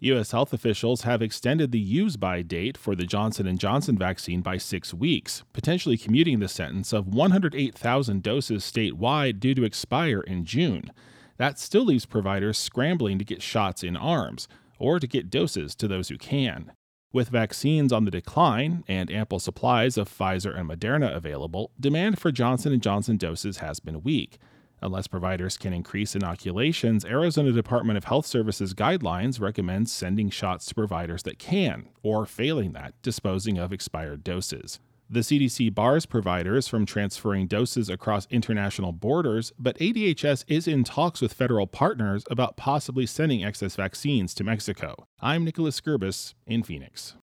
U.S. health officials have extended the use-by date for the Johnson & Johnson vaccine by 6 weeks, potentially commuting the sentence of 108,000 doses statewide due to expire in June. That still leaves providers scrambling to get shots in arms, or to get doses to those who can. With vaccines on the decline and ample supplies of Pfizer and Moderna available, demand for Johnson & Johnson doses has been weak. Unless providers can increase inoculations, Arizona Department of Health Services guidelines recommend sending shots to providers that can, or failing that, disposing of expired doses. The CDC bars providers from transferring doses across international borders, but ADHS is in talks with federal partners about possibly sending excess vaccines to Mexico. I'm Nicholas Gerbis in Phoenix.